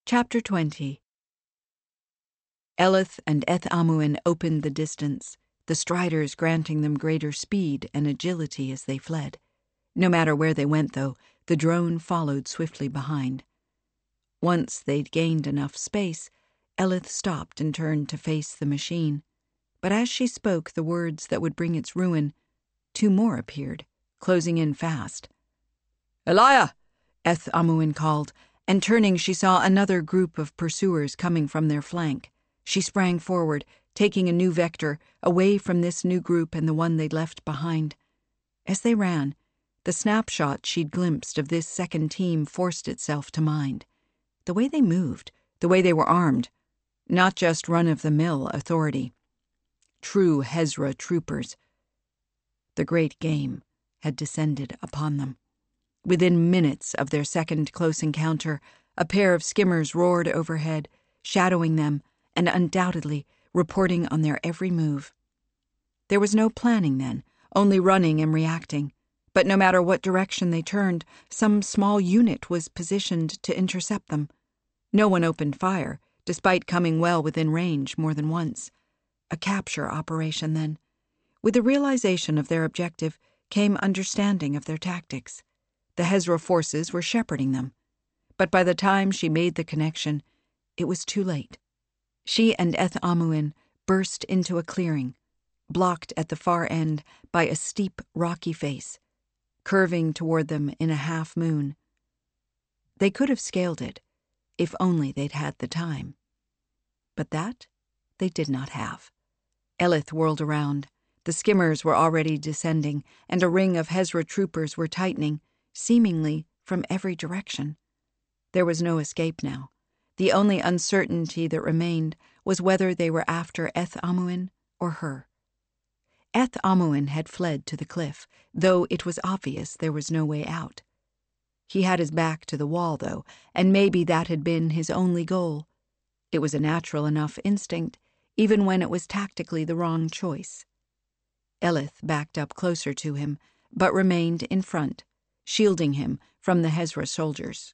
Chapter 20. Eleth and Eth Amuin opened the distance, the striders granting them greater speed and agility as they fled. No matter where they went, though, the drone followed swiftly behind. Once they'd gained enough space, Eleth stopped and turned to face the machine. But as she spoke the words that would bring its ruin, two more appeared, closing in fast. "Elia!" Eth Amuin called, and turning she saw another group of pursuers coming from their flank. She sprang forward, taking a new vector, away from this new group and the one they'd left behind. As they ran, the snapshot she'd glimpsed of this second team forced itself to mind. The way they moved, the way they were armed, not just run-of-the-mill authority. True Hezra troopers. The great game had descended upon them. Within minutes of their second close encounter, a pair of skimmers roared overhead, shadowing them and undoubtedly reporting on their every move. There was no planning then, only running and reacting. But no matter what direction they turned, some small unit was positioned to intercept them. No one opened fire, despite coming well within range more than once. A capture operation, then. With the realization of their objective came understanding of their tactics. The Hezra forces were shepherding them. But by the time she made the connection, it was too late. She and Eth Amuin burst into a clearing, blocked at the far end by a steep, rocky face, curving toward them in a half-moon. They could have scaled it, if only they'd had the time. But that they did not have. Eleth whirled around. The skimmers were already descending, and a ring of Hezra troopers were tightening, seemingly from every direction. There was no escape now. The only uncertainty that remained was whether they were after Eth Amuin or her. Eth Amuin had fled to the cliff, though it was obvious there was no way out. He had his back to the wall, though, and maybe that had been his only goal. It was a natural enough instinct, even when it was tactically the wrong choice. Eleth backed up closer to him, but remained in front, shielding him from the Hezra soldiers.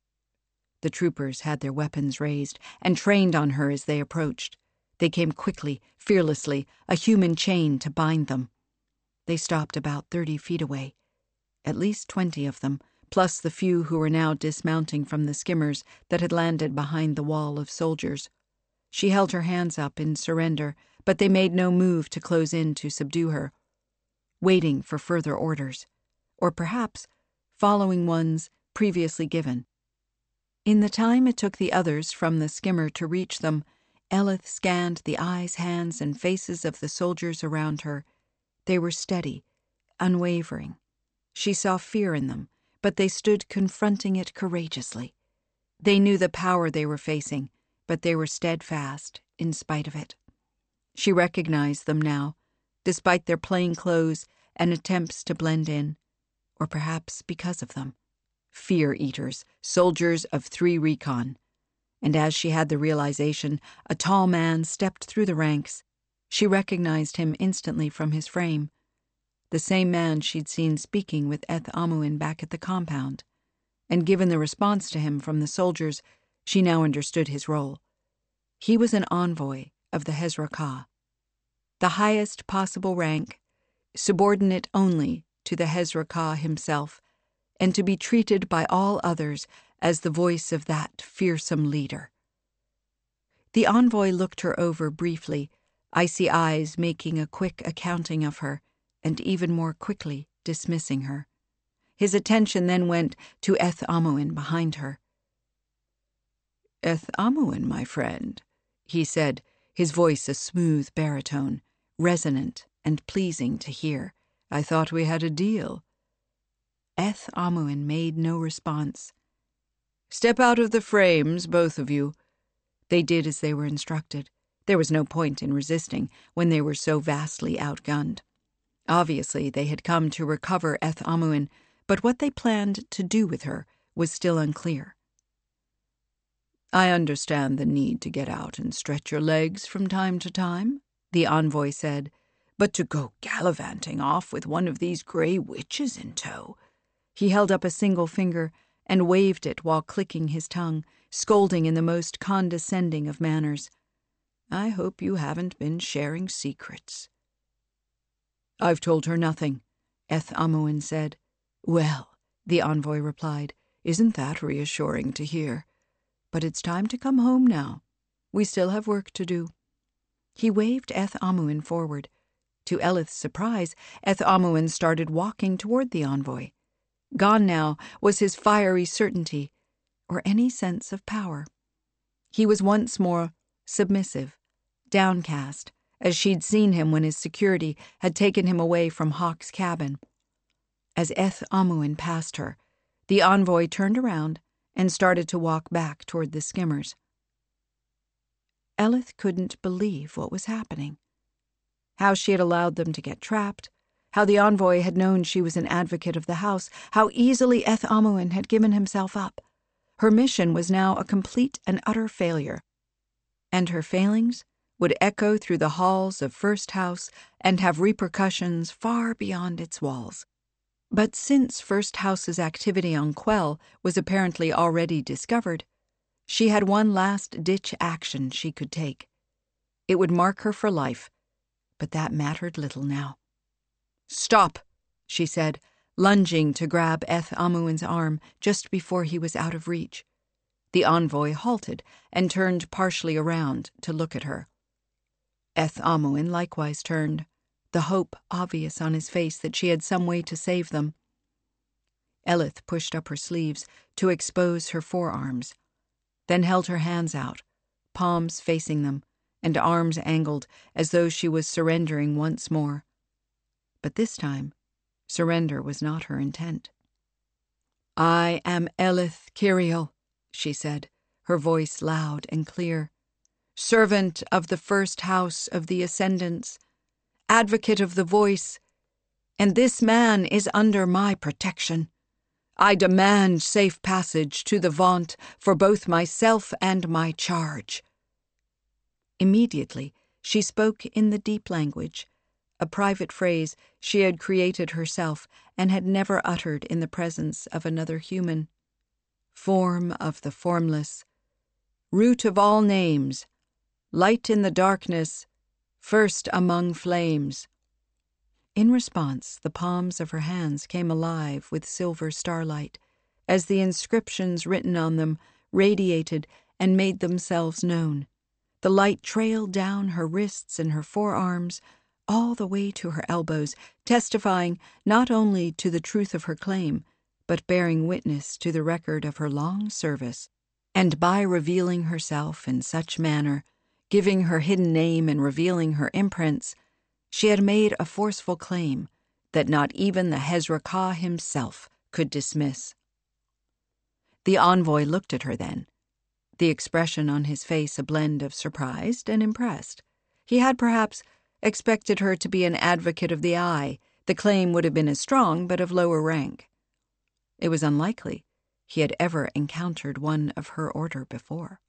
The troopers had their weapons raised and trained on her as they approached. They came quickly, fearlessly, a human chain to bind them. They stopped about 30 feet away. At least 20 of them, plus the few who were now dismounting from the skimmers that had landed behind the wall of soldiers. She held her hands up in surrender, but they made no move to close in to subdue her, waiting for further orders, or perhaps following ones previously given. In the time it took the others from the skimmer to reach them, Eleth scanned the eyes, hands, and faces of the soldiers around her. They were steady, unwavering. She saw fear in them, but they stood confronting it courageously. They knew the power they were facing, but they were steadfast in spite of it. She recognized them now, despite their plain clothes and attempts to blend in, or perhaps because of them. Fear-eaters, soldiers of 3 Recon. And as she had the realization, a tall man stepped through the ranks. She recognized him instantly from his frame. The same man she'd seen speaking with Eth Amuin back at the compound. And given the response to him from the soldiers, she now understood his role. He was an envoy of the Hezra Ka, the highest possible rank, subordinate only to the Hezra Ka himself, and to be treated by all others as the voice of that fearsome leader. The envoy looked her over briefly, icy eyes making a quick accounting of her, and even more quickly dismissing her. His attention then went to Eth Amuin behind her. "Eth Amuin, my friend," he said, his voice a smooth baritone, resonant and pleasing to hear. "I thought we had a deal." Eth Amuin made no response. "Step out of the frames, both of you." They did as they were instructed. There was no point in resisting when they were so vastly outgunned. Obviously, they had come to recover Eth Amuin, but what they planned to do with her was still unclear. "I understand the need to get out and stretch your legs from time to time," the envoy said, "but to go gallivanting off with one of these gray witches in tow—" He held up a single finger and waved it while clicking his tongue, scolding in the most condescending of manners. "I hope you haven't been sharing secrets." "I've told her nothing," Eth Amuin said. "Well," the envoy replied, "isn't that reassuring to hear? But it's time to come home now. We still have work to do." He waved Eth Amuin forward. To Eleth's surprise, Eth Amuin started walking toward the envoy. Gone now was his fiery certainty, or any sense of power. He was once more submissive, downcast, as she'd seen him when his security had taken him away from Hawk's cabin. As Eth Amuin passed her, the envoy turned around and started to walk back toward the skimmers. Eleth couldn't believe what was happening. How she had allowed them to get trapped, how the envoy had known she was an advocate of the house, how easily Eth Amuin had given himself up. Her mission was now a complete and utter failure, and her failings would echo through the halls of First House and have repercussions far beyond its walls. But since First House's activity on Quell was apparently already discovered, she had one last-ditch action she could take. It would mark her for life, but that mattered little now. "Stop," she said, lunging to grab Eth Amuin's arm just before he was out of reach. The envoy halted and turned partially around to look at her. Eth Amuin likewise turned, the hope obvious on his face that she had some way to save them. Eleth pushed up her sleeves to expose her forearms, then held her hands out, palms facing them, and arms angled as though she was surrendering once more. But this time, surrender was not her intent. "I am Eleth Kiriel," she said, her voice loud and clear. "Servant of the First House of the Ascendants, advocate of the voice, and this man is under my protection. I demand safe passage to the Vaunt for both myself and my charge." Immediately, she spoke in the deep language, a private phrase she had created herself and had never uttered in the presence of another human. "Form of the formless, root of all names, light in the darkness, first among flames." In response, the palms of her hands came alive with silver starlight, as the inscriptions written on them radiated and made themselves known. The light trailed down her wrists and her forearms, all the way to her elbows, testifying not only to the truth of her claim, but bearing witness to the record of her long service. And by revealing herself in such manner, giving her hidden name and revealing her imprints, she had made a forceful claim that not even the Hezra-Ka himself could dismiss. The envoy looked at her then, the expression on his face a blend of surprised and impressed. He had perhaps expected her to be an advocate of the Eye. The claim would have been as strong, but of lower rank. It was unlikely he had ever encountered one of her order before.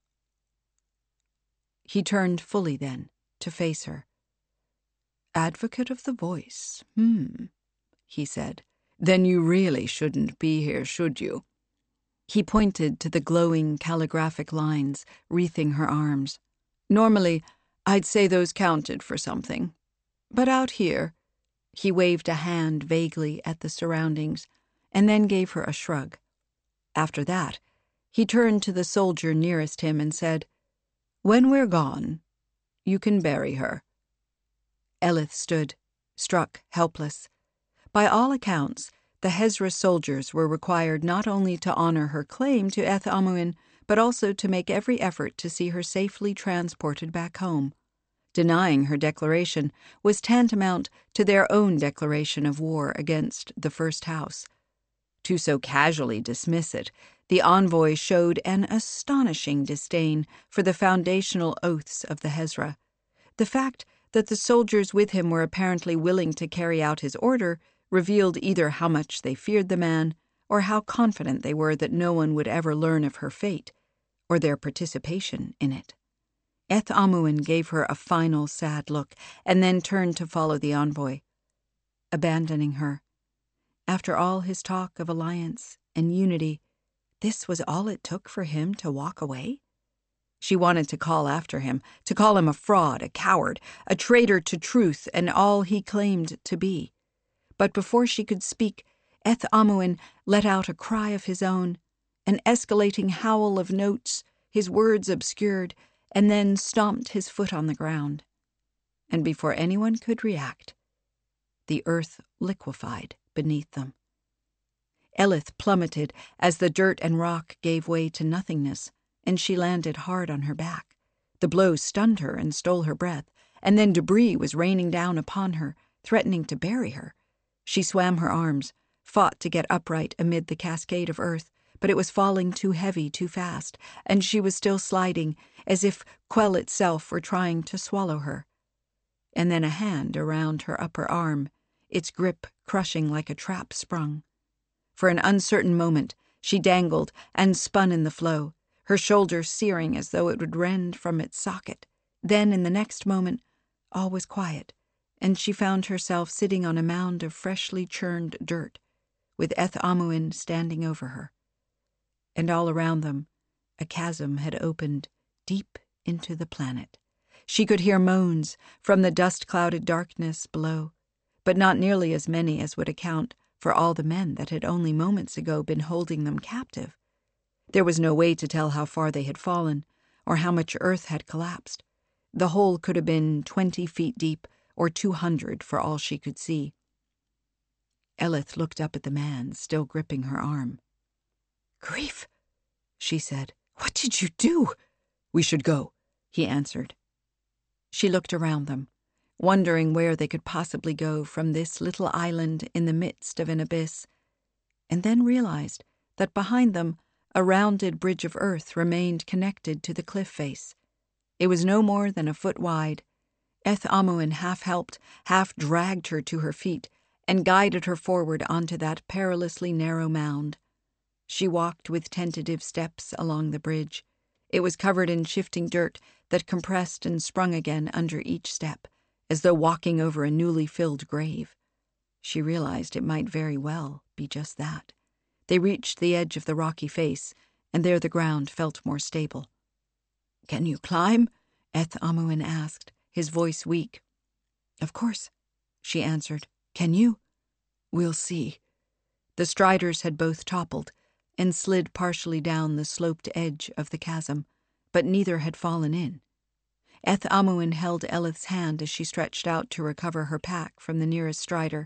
He turned fully then to face her. "Advocate of the voice, he said. "Then you really shouldn't be here, should you?" He pointed to the glowing calligraphic lines wreathing her arms. "Normally, I'd say those counted for something. But out here," he waved a hand vaguely at the surroundings, and then gave her a shrug. After that, he turned to the soldier nearest him and said, "When we're gone, you can bury her." Eleth stood, struck helpless. By all accounts, the Hezra soldiers were required not only to honor her claim to Eth Amuin, but also to make every effort to see her safely transported back home. Denying her declaration was tantamount to their own declaration of war against the First House. To so casually dismiss it, the envoy showed an astonishing disdain for the foundational oaths of the Hezra. The fact that the soldiers with him were apparently willing to carry out his order revealed either how much they feared the man, or how confident they were that no one would ever learn of her fate, or their participation in it. Eth Amuin gave her a final sad look, and then turned to follow the envoy. Abandoning her, after all his talk of alliance and unity, This was all it took for him to walk away? She wanted to call after him, to call him a fraud, a coward, a traitor to truth and all he claimed to be. But before she could speak, Eth Amuin let out a cry of his own, an escalating howl of notes, his words obscured, and then stomped his foot on the ground. And before anyone could react, the earth liquefied beneath them. Eleth plummeted as the dirt and rock gave way to nothingness, and she landed hard on her back. The blow stunned her and stole her breath, and then debris was raining down upon her, threatening to bury her. She swam her arms, fought to get upright amid the cascade of earth, but it was falling too heavy too fast, and she was still sliding, as if Quell itself were trying to swallow her. And then a hand around her upper arm, its grip crushing like a trap sprung. For an uncertain moment, she dangled and spun in the flow, her shoulder searing as though it would rend from its socket. Then, in the next moment, all was quiet, and she found herself sitting on a mound of freshly churned dirt, with Eth Amuin standing over her. And all around them, a chasm had opened deep into the planet. She could hear moans from the dust-clouded darkness below, but not nearly as many as would account for all the men that had only moments ago been holding them captive. There was no way to tell how far they had fallen, or how much earth had collapsed. The hole could have been 20 feet deep, or 200 for all she could see. Eleth looked up at the man, still gripping her arm. "Grief," she said. "What did you do?" "We should go," he answered. She looked around them, wondering where they could possibly go from this little island in the midst of an abyss, and then realized that behind them a rounded bridge of earth remained connected to the cliff face. It was no more than a foot wide. Eth Amuin half helped, half dragged her to her feet, and guided her forward onto that perilously narrow mound. She walked with tentative steps along the bridge. It was covered in shifting dirt that compressed and sprung again under each step, as though walking over a newly filled grave. She realized it might very well be just that. They reached the edge of the rocky face, and there the ground felt more stable. "Can you climb?" Eth Amuin asked, his voice weak. "Of course," she answered. "Can you?" "We'll see." The striders had both toppled and slid partially down the sloped edge of the chasm, but neither had fallen in. Eth Amuin held Eleth's hand as she stretched out to recover her pack from the nearest strider.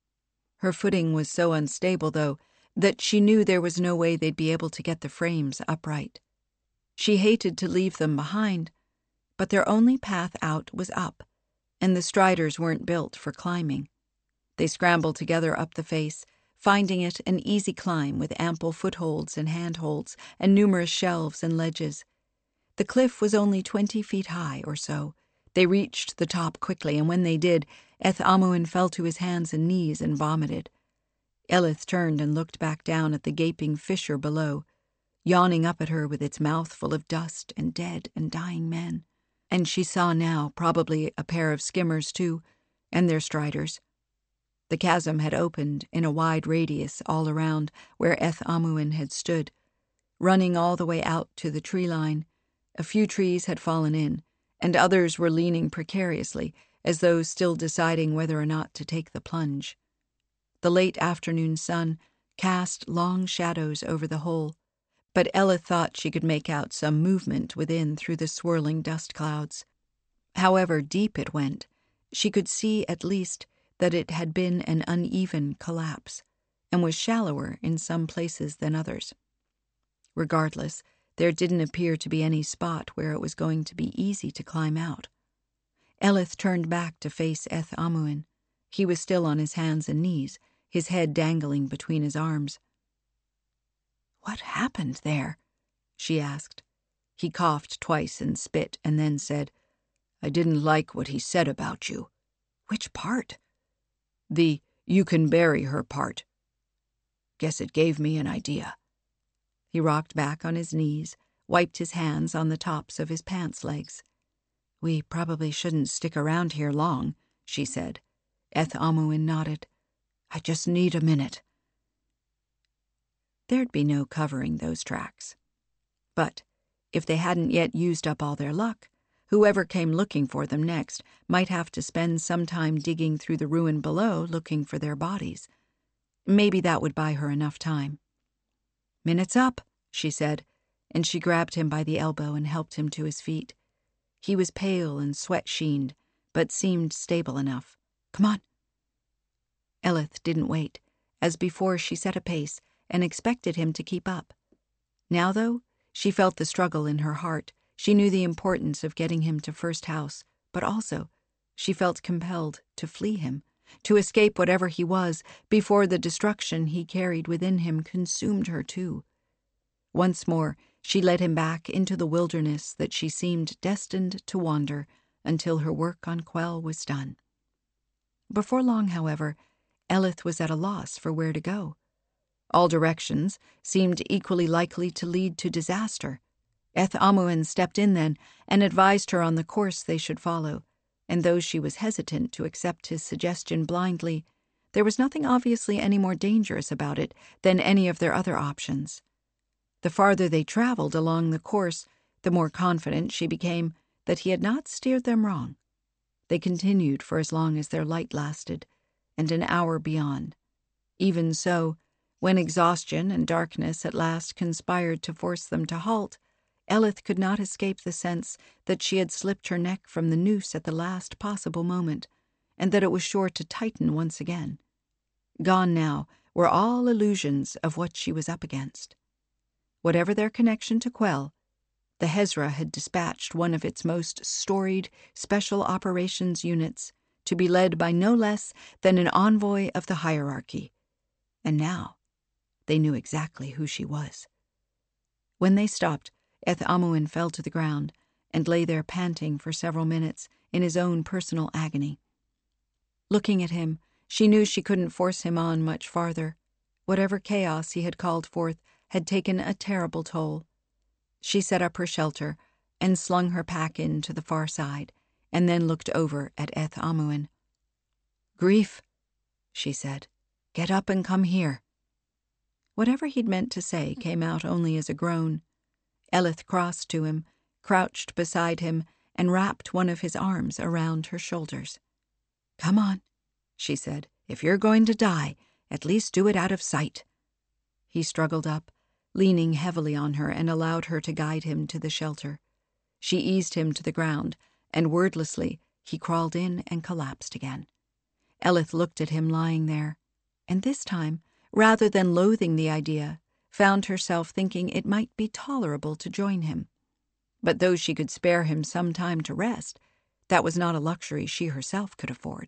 Her footing was so unstable, though, that she knew there was no way they'd be able to get the frames upright. She hated to leave them behind, but their only path out was up, and the striders weren't built for climbing. They scrambled together up the face, finding it an easy climb with ample footholds and handholds and numerous shelves and ledges. The cliff was only 20 feet high or so. They reached the top quickly, and when they did, Eth Amuin fell to his hands and knees and vomited. Eleth turned and looked back down at the gaping fissure below, yawning up at her with its mouth full of dust and dead and dying men. And she saw now probably a pair of skimmers, too, and their striders. The chasm had opened in a wide radius all around where Eth Amuin had stood, running all the way out to the tree line. A few trees had fallen in, and others were leaning precariously, as though still deciding whether or not to take the plunge. The late afternoon sun cast long shadows over the hole, but Ella thought she could make out some movement within through the swirling dust clouds. However deep it went, she could see at least that it had been an uneven collapse, and was shallower in some places than others. Regardless, there didn't appear to be any spot where it was going to be easy to climb out. Eleth turned back to face Eth Amuin. He was still on his hands and knees, his head dangling between his arms. "What happened there?" she asked. He coughed twice and spit, and then said, "I didn't like what he said about you." "Which part?" "The 'you can bury her' part. Guess it gave me an idea." He rocked back on his knees, wiped his hands on the tops of his pants legs. "We probably shouldn't stick around here long," she said. Eth Amuin nodded. "I just need a minute." there'd be no covering those tracks. But if they hadn't yet used up all their luck, whoever came looking for them next might have to spend some time digging through the ruin below looking for their bodies. Maybe that would buy her enough time. "Minute's up," she said, and she grabbed him by the elbow and helped him to his feet. He was pale and sweat-sheened, but seemed stable enough. "Come on." Eleth didn't wait. As before, she set a pace and expected him to keep up. Now, though, she felt the struggle in her heart. She knew the importance of getting him to First House, but also she felt compelled to flee him, to escape whatever he was before the destruction he carried within him consumed her too. Once more, she led him back into the wilderness that she seemed destined to wander until her work on Quell was done. Before long, however, Eleth was at a loss for where to go. All directions seemed equally likely to lead to disaster. Eth Amuin stepped in then and advised her on the course they should follow, and though she was hesitant to accept his suggestion blindly, there was nothing obviously any more dangerous about it than any of their other options. The farther they traveled along the course, the more confident she became that he had not steered them wrong. They continued for as long as their light lasted, and an hour beyond. Even so, when exhaustion and darkness at last conspired to force them to halt, Eleth could not escape the sense that she had slipped her neck from the noose at the last possible moment, and that it was sure to tighten once again. Gone now were all illusions of what she was up against. Whatever their connection to Quell, the Hezra had dispatched one of its most storied special operations units to be led by no less than an envoy of the hierarchy, and now they knew exactly who she was. When they stopped, Eth Amuin fell to the ground and lay there panting for several minutes in his own personal agony. Looking at him, she knew she couldn't force him on much farther. Whatever chaos he had called forth had taken a terrible toll. She set up her shelter and slung her pack in to the far side, and then looked over at Eth Amuin. "Grief," she said, "get up and come here." Whatever he'd meant to say came out only as a groan. Eleth crossed to him, crouched beside him, and wrapped one of his arms around her shoulders. "Come on," she said. "If you're going to die, at least do it out of sight." He struggled up, leaning heavily on her, and allowed her to guide him to the shelter. She eased him to the ground, and wordlessly he crawled in and collapsed again. Eleth looked at him lying there, and this time, rather than loathing the idea, found herself thinking it might be tolerable to join him. But though she could spare him some time to rest, that was not a luxury she herself could afford.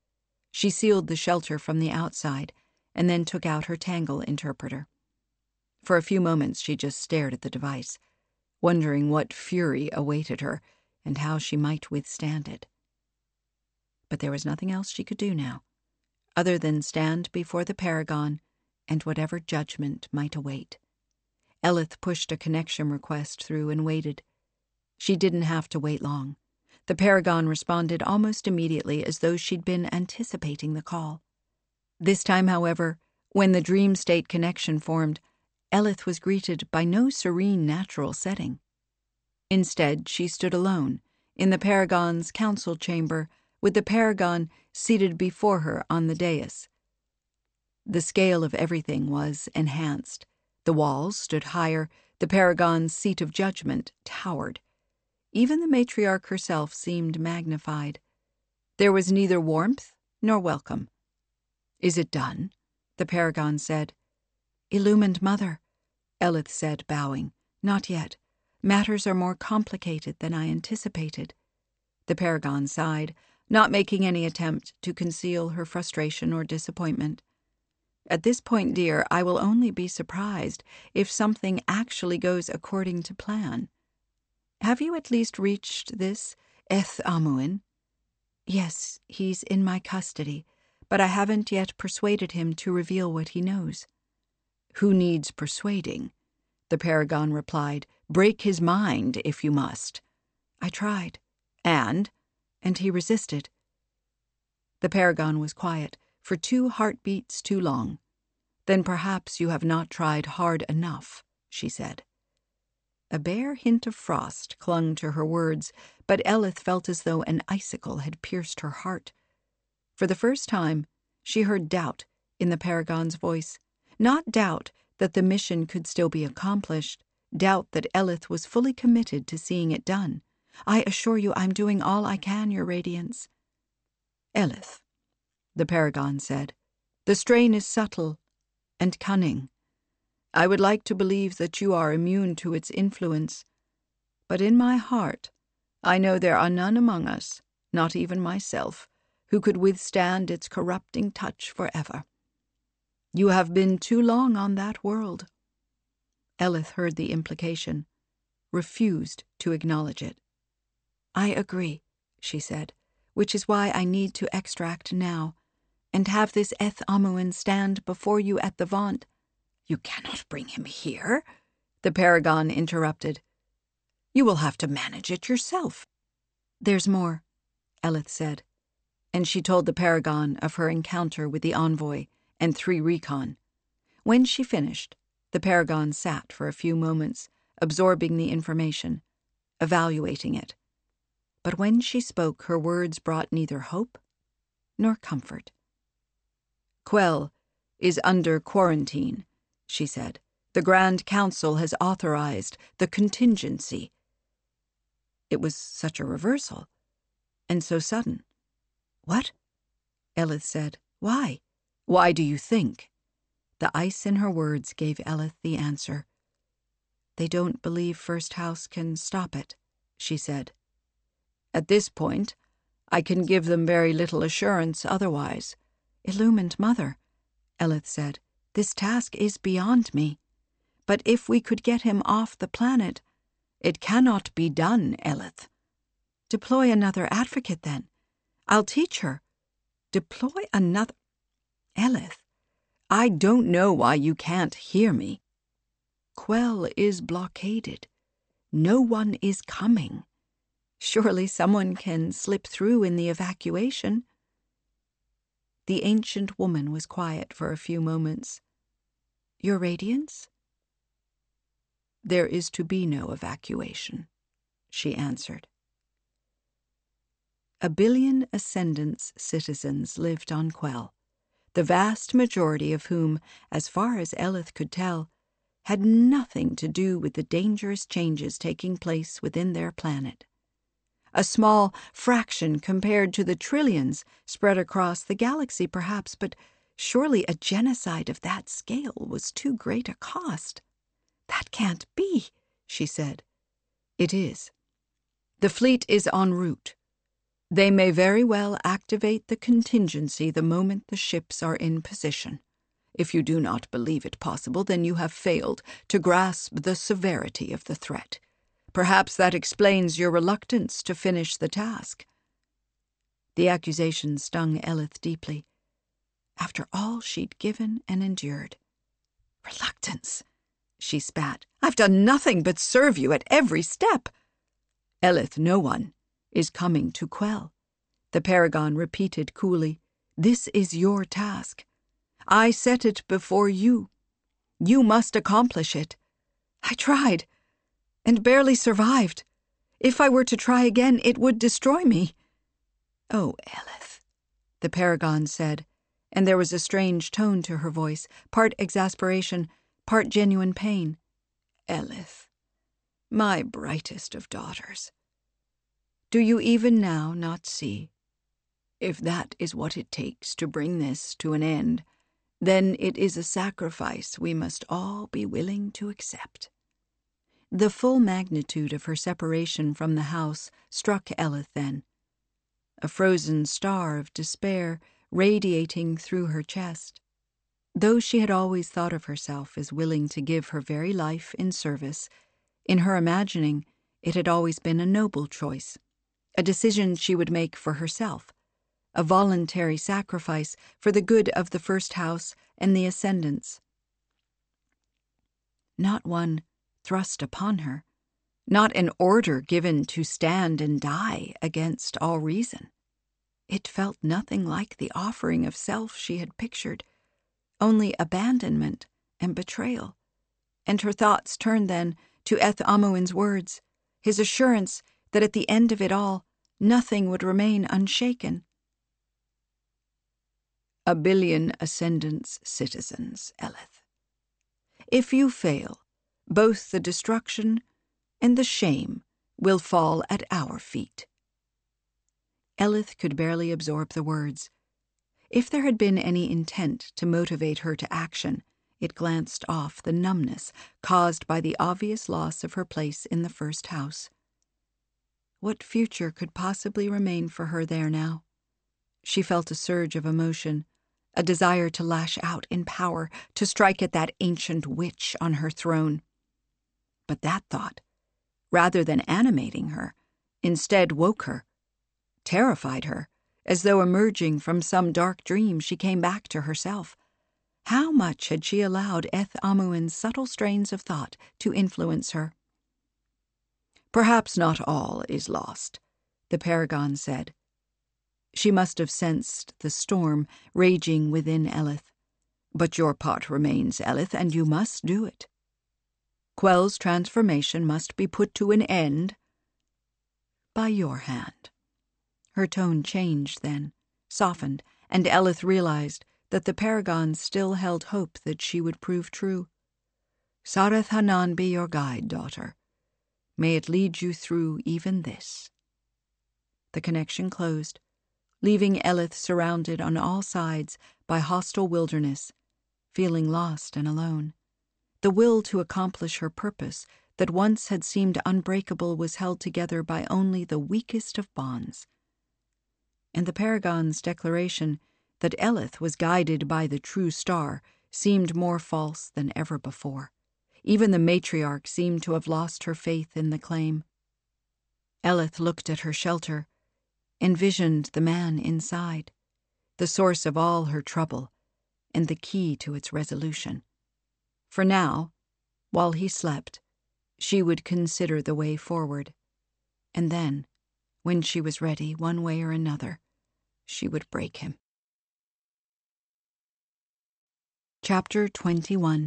She sealed the shelter from the outside, and then took out her Tangle interpreter. For a few moments she just stared at the device, wondering what fury awaited her and how she might withstand it. But there was nothing else she could do now, other than stand before the Paragon and whatever judgment might await. Eleth pushed a connection request through and waited. She didn't have to wait long. The Paragon responded almost immediately, as though she'd been anticipating the call. This time, however, when the dream state connection formed, Eleth was greeted by no serene natural setting. Instead, she stood alone, in the Paragon's council chamber, with the Paragon seated before her on the dais. The scale of everything was enhanced. The walls stood higher, the Paragon's seat of judgment towered. Even the matriarch herself seemed magnified. There was neither warmth nor welcome. "Is it done?" the Paragon said. "Illumined Mother," Eleth said, bowing. "Not yet. Matters are more complicated than I anticipated." The Paragon sighed, not making any attempt to conceal her frustration or disappointment. "At this point, dear, I will only be surprised if something actually goes according to plan. Have you at least reached this Eth Amuin?" "Yes, he's in my custody, but I haven't yet persuaded him to reveal what he knows." "Who needs persuading?" the Paragon replied. "Break his mind if you must." "I tried." And he resisted." The Paragon was quiet for 2 heartbeats too long. Then perhaps you have not tried hard enough, she said. A bare hint of frost clung to her words, but Eleth felt as though an icicle had pierced her heart. For the first time, she heard doubt in the Paragon's voice. Not doubt that the mission could still be accomplished, doubt that Eleth was fully committed to seeing it done. I assure you I'm doing all I can, Your Radiance. Eleth, the Paragon said, the strain is subtle and cunning. I would like to believe that you are immune to its influence, but in my heart I know there are none among us, not even myself, who could withstand its corrupting touch forever. You have been too long on that world. Eleth heard the implication, refused to acknowledge it. I agree, she said, which is why I need to extract now, and have this Eth Amuin stand before you at the Vaunt. You cannot bring him here, the Paragon interrupted. You will have to manage it yourself. There's more, Eleth said, and she told the Paragon of her encounter with the envoy and 3 Recon. When she finished, the Paragon sat for a few moments, absorbing the information, evaluating it. But when she spoke, her words brought neither hope nor comfort. Quell is under quarantine, she said. The Grand Council has authorized the contingency. It was such a reversal, and so sudden. What? Eleth said. Why? Why do you think? The ice in her words gave Eleth the answer. They don't believe First House can stop it, she said. At this point, I can give them very little assurance otherwise. Illumined Mother, Eleth said, this task is beyond me. But if we could get him off the planet, it cannot be done, Eleth. Deploy another advocate, then. I'll teach her. Deploy another... Eleth, I don't know why you can't hear me. Quell is blockaded. No one is coming. Surely someone can slip through in the evacuation. The ancient woman was quiet for a few moments. Your Radiance? There is to be no evacuation, she answered. 1 billion Ascendance citizens lived on Quell, the vast majority of whom, as far as Eleth could tell, had nothing to do with the dangerous changes taking place within their planet. A small fraction compared to the trillions spread across the galaxy, perhaps, but surely a genocide of that scale was too great a cost. That can't be, she said. It is. The fleet is en route. They may very well activate the contingency the moment the ships are in position. If you do not believe it possible, then you have failed to grasp the severity of the threat. Perhaps that explains your reluctance to finish the task. The accusation stung Eleth deeply. After all she'd given and endured. Reluctance, she spat. I've done nothing but serve you at every step. Eleth, no one is coming to Quell, the Paragon repeated coolly. This is your task. I set it before you. You must accomplish it. I tried, and barely survived. If I were to try again, it would destroy me. Oh, Eleth, the Paragon said, and there was a strange tone to her voice, part exasperation, part genuine pain. Eleth, my brightest of daughters. Do you even now not see? If that is what it takes to bring this to an end, then it is a sacrifice we must all be willing to accept. The full magnitude of her separation from the house struck Eleth then. A frozen star of despair radiating through her chest. Though she had always thought of herself as willing to give her very life in service, in her imagining it had always been a noble choice, a decision she would make for herself, a voluntary sacrifice for the good of the First House and the Ascendants. Not one thrust upon her, not an order given to stand and die against all reason. It felt nothing like the offering of self she had pictured, only abandonment and betrayal. And her thoughts turned then to Eth Amuin's words, his assurance that at the end of it all, nothing would remain unshaken. "A billion Ascendant's citizens, Eleth. If you fail, both the destruction and the shame will fall at our feet." Eleth could barely absorb the words. If there had been any intent to motivate her to action, it glanced off the numbness caused by the obvious loss of her place in the first house. What future could possibly remain for her there now? She felt a surge of emotion, a desire to lash out in power, to strike at that ancient witch on her throne. But that thought, rather than animating her, instead woke her, terrified her, as though emerging from some dark dream she came back to herself. How much had she allowed Eth Amuin's subtle strains of thought to influence her? "Perhaps not all is lost," the Paragon said. She must have sensed the storm raging within Eleth. "But your part remains, Eleth, and you must do it. Quell's transformation must be put to an end by your hand." Her tone changed then, softened, and Eleth realized that the Paragon still held hope that she would prove true. "Sareth Hanan be your guide, daughter. May it lead you through even this." The connection closed, leaving Eleth surrounded on all sides by hostile wilderness, feeling lost and alone. The will to accomplish her purpose that once had seemed unbreakable was held together by only the weakest of bonds. And the Paragon's declaration that Eleth was guided by the true star seemed more false than ever before. Even the matriarch seemed to have lost her faith in the claim. Eleth looked at her shelter, envisioned the man inside, the source of all her trouble, and the key to its resolution. For now, while he slept, she would consider the way forward, and then, when she was ready, one way or another, she would break him. Chapter 21.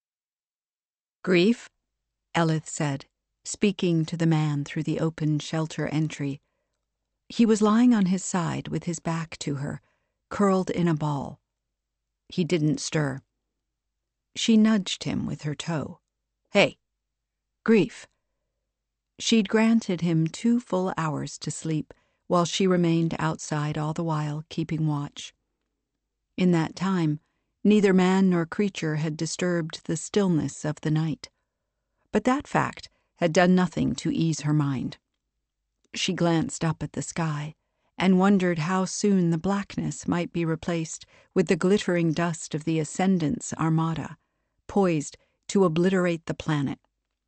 "Grief?" Eleth said, speaking to the man through the open shelter entry. He was lying on his side with his back to her, curled in a ball. He didn't stir. She nudged him with her toe. "Hey, Grief." She'd granted him 2 full hours to sleep, while she remained outside all the while, keeping watch. In that time, neither man nor creature had disturbed the stillness of the night. But that fact had done nothing to ease her mind. She glanced up at the sky and wondered how soon the blackness might be replaced with the glittering dust of the Ascendant's armada, poised to obliterate the planet.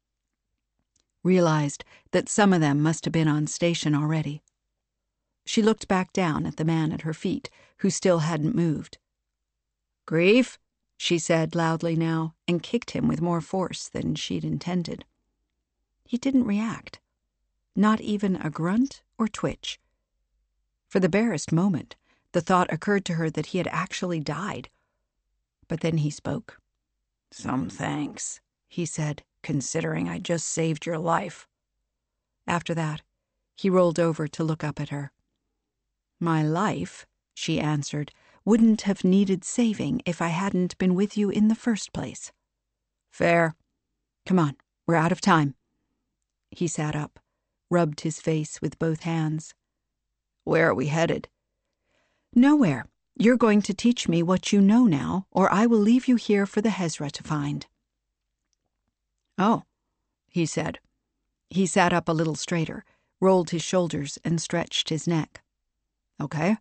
Realized that some of them must have been on station already. She looked back down at the man at her feet, who still hadn't moved. "Grief," she said loudly now, and kicked him with more force than she'd intended. He didn't react. Not even a grunt or twitch. For the barest moment, the thought occurred to her that he had actually died. But then he spoke. "Some thanks," he said, "considering I just saved your life." After that, he rolled over to look up at her. "My life," she answered, "wouldn't have needed saving if I hadn't been with you in the first place." "Fair. Come on, we're out of time." He sat up, rubbed his face with both hands. "Where are we headed?" "Nowhere. You're going to teach me what you know now, or I will leave you here for the Hezra to find." "Oh," he said. He sat up a little straighter, rolled his shoulders, and stretched his neck. "Okay.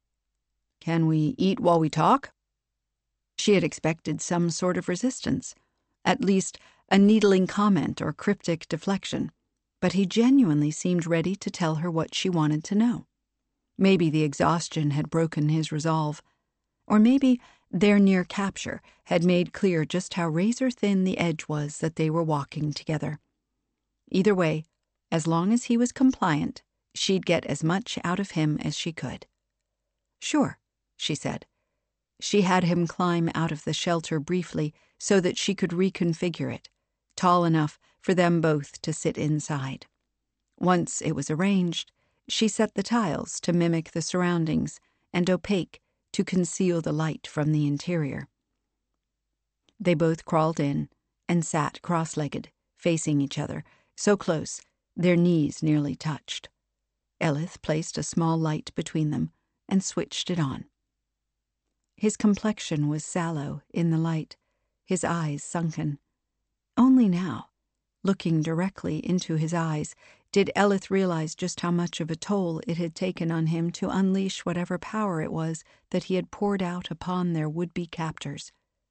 Can we eat while we talk?" She had expected some sort of resistance, at least a needling comment or cryptic deflection, but he genuinely seemed ready to tell her what she wanted to know. Maybe the exhaustion had broken his resolve, or maybe their near capture had made clear just how razor-thin the edge was that they were walking together. Either way, as long as he was compliant, she'd get as much out of him as she could. "Sure," she said. She had him climb out of the shelter briefly so that she could reconfigure it, tall enough for them both to sit inside. Once it was arranged, she set the tiles to mimic the surroundings and opaque to conceal the light from the interior. They both crawled in and sat cross-legged, facing each other, so close their knees nearly touched. Eleth placed a small light between them and switched it on. His complexion was sallow in the light, his eyes sunken. Only now, looking directly into his eyes, did Eleth realize just how much of a toll it had taken on him to unleash whatever power it was that he had poured out upon their would-be captors.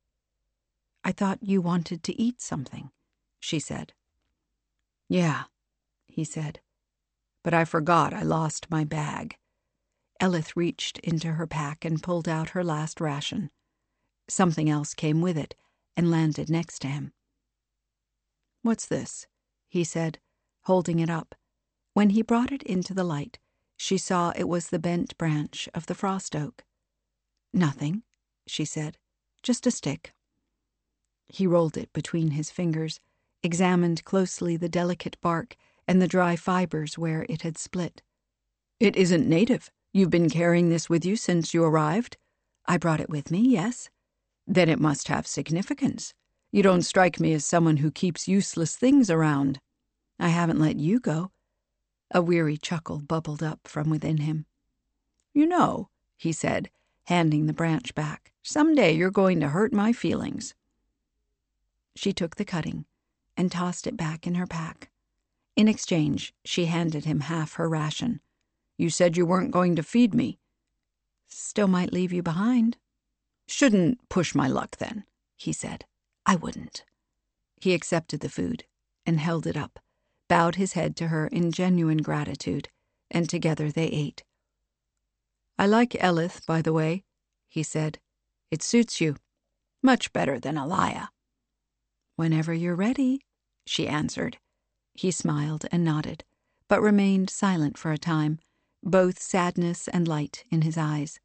"I thought you wanted to eat something," she said. "Yeah," he said, "but I forgot I lost my bag." Eleth reached into her pack and pulled out her last ration. Something else came with it and landed next to him. "What's this?" he said, holding it up. When he brought it into the light, she saw it was the bent branch of the frost oak. "Nothing," she said, "just a stick." He rolled it between his fingers, examined closely the delicate bark and the dry fibers where it had split. "It isn't native. You've been carrying this with you since you arrived?" "I brought it with me, yes." "Then it must have significance. You don't strike me as someone who keeps useless things around." "I haven't let you go." A weary chuckle bubbled up from within him. "You know," he said, handing the branch back, "someday you're going to hurt my feelings." She took the cutting and tossed it back in her pack. In exchange, she handed him half her ration. "You said you weren't going to feed me." "Still might leave you behind." "Shouldn't push my luck, then," he said. "I wouldn't." He accepted the food and held it up, bowed his head to her in genuine gratitude, and together they ate. "I like Eleth, by the way," he said. "It suits you. Much better than Elia." "Whenever you're ready," she answered. He smiled and nodded, but remained silent for a time, both sadness and light in his eyes.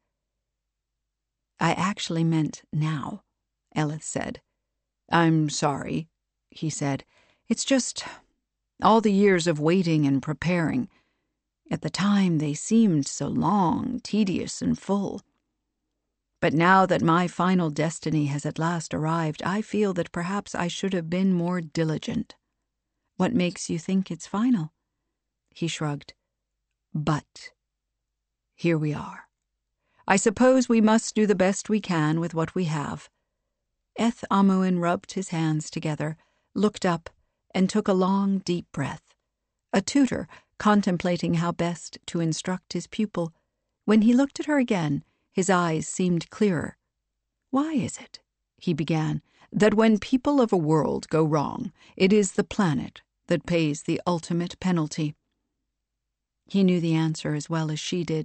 "I actually meant now," Eleth said. "I'm sorry," he said. "It's just all the years of waiting and preparing. At the time, they seemed so long, tedious, and full. But now that my final destiny has at last arrived, I feel that perhaps I should have been more diligent." "What makes you think it's final?" He shrugged. "But here we are. I suppose we must do the best we can with what we have." Eth Amuin rubbed his hands together, looked up, and took a long, deep breath. A tutor contemplating how best to instruct his pupil. When he looked at her again, his eyes seemed clearer. "Why is it," he began, "that when people of a world go wrong, it is the planet that pays the ultimate penalty?" He knew the answer as well as she did.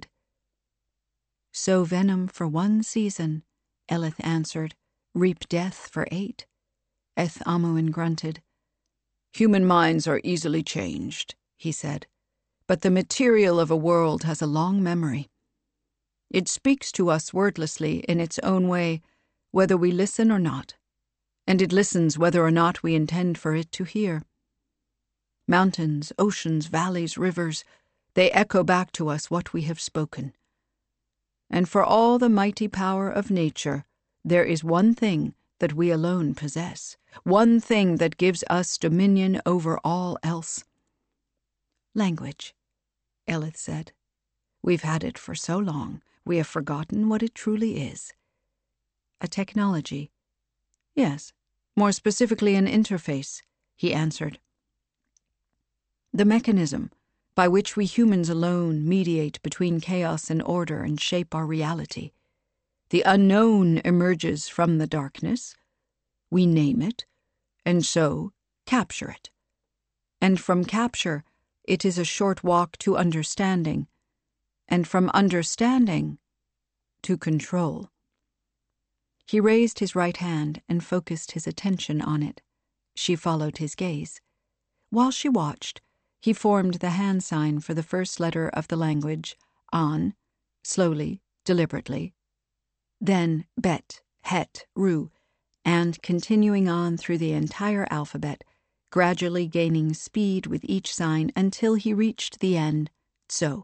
"Sow venom for 1 season," Eleth answered, "reap death for 8. Eth Amuin grunted. "Human minds are easily changed," he said, "but the material of a world has a long memory. It speaks to us wordlessly in its own way, whether we listen or not, and it listens whether or not we intend for it to hear. Mountains, oceans, valleys, rivers, they echo back to us what we have spoken. And for all the mighty power of nature, there is one thing that we alone possess, one thing that gives us dominion over all else." "Language," Eleth said. "We've had it for so long, we have forgotten what it truly is." "A technology." "Yes, more specifically an interface," he answered. "The mechanism by which we humans alone mediate between chaos and order and shape our reality. The unknown emerges from the darkness. We name it, and so capture it. And from capture, it is a short walk to understanding, and from understanding to control." He raised his right hand and focused his attention on it. She followed his gaze. While she watched, he formed the hand sign for the first letter of the language, An, slowly, deliberately. then Bet, Het, Ru, and continuing on through the entire alphabet, gradually gaining speed with each sign until he reached the end, Tso.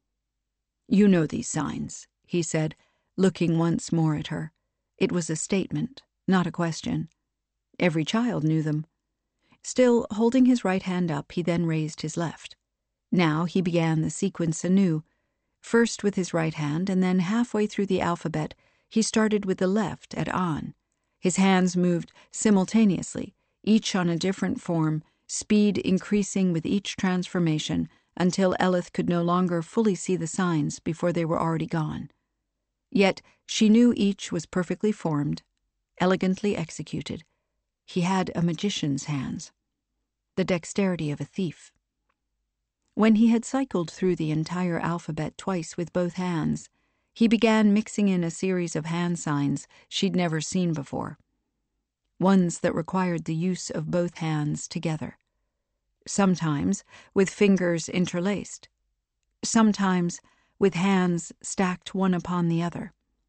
"You know these signs," he said, looking once more at her. It was a statement, not a question. Every child knew them. Still holding his right hand up, he then raised his left. Now he began the sequence anew. First with his right hand, and then halfway through the alphabet, he started with the left at An. His hands moved simultaneously, each on a different form, speed increasing with each transformation until Eleth could no longer fully see the signs before they were already gone. Yet she knew each was perfectly formed, elegantly executed. He had a magician's hands, the dexterity of a thief. When he had cycled through the entire alphabet twice with both hands, he began mixing in a series of hand signs she'd never seen before, ones that required the use of both hands together, sometimes with fingers interlaced, sometimes with hands stacked one upon the other.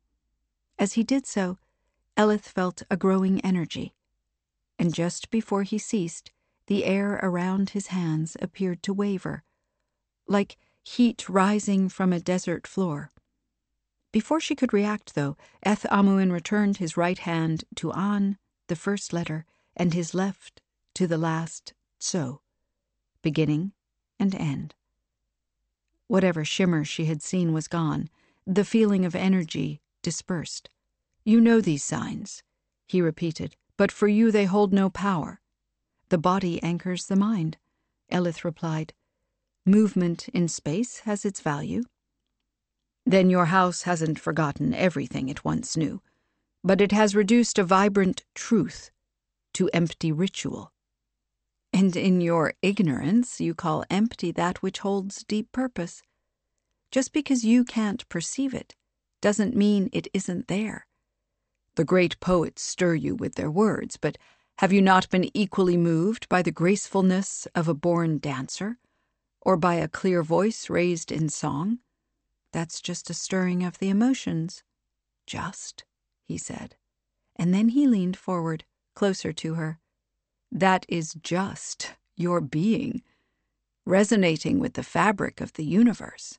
As he did so, Eleth felt a growing energy, and just before he ceased, the air around his hands appeared to waver, like heat rising from a desert floor. Before she could react, though, Eth Amuin returned his right hand to An, the first letter, and his left to the last Tso, beginning and end. Whatever shimmer she had seen was gone, the feeling of energy dispersed. "You know these signs," he repeated, "but for you they hold no power." "The body anchors the mind," Eleth replied. "Movement in space has its value." "Then your house hasn't forgotten everything it once knew, but it has reduced a vibrant truth to empty ritual. And in your ignorance, you call empty that which holds deep purpose. Just because you can't perceive it doesn't mean it isn't there. The great poets stir you with their words, but have you not been equally moved by the gracefulness of a born dancer, or by a clear voice raised in song? That's just a stirring of the emotions." "Just," he said, and then he leaned forward, closer to her. "That is just your being, resonating with the fabric of the universe."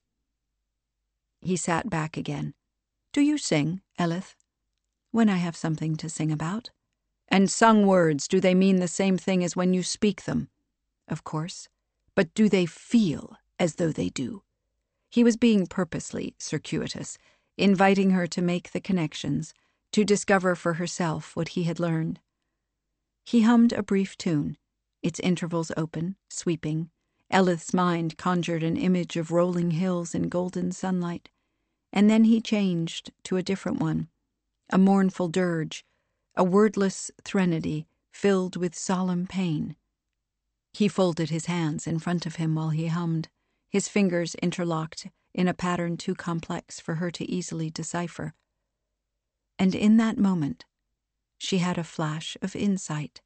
He sat back again. "Do you sing, Eleth?" "When I have something to sing about." "And sung words, do they mean the same thing as when you speak them?" "Of course. But do they feel as though they do?" He was being purposely circuitous, inviting her to make the connections, to discover for herself what he had learned. He hummed a brief tune, its intervals open, sweeping. Eleth's mind conjured an image of rolling hills in golden sunlight, and then he changed to a different one, a mournful dirge, a wordless threnody filled with solemn pain. He folded his hands in front of him while he hummed, his fingers interlocked in a pattern too complex for her to easily decipher. And in that moment, she had a flash of insight.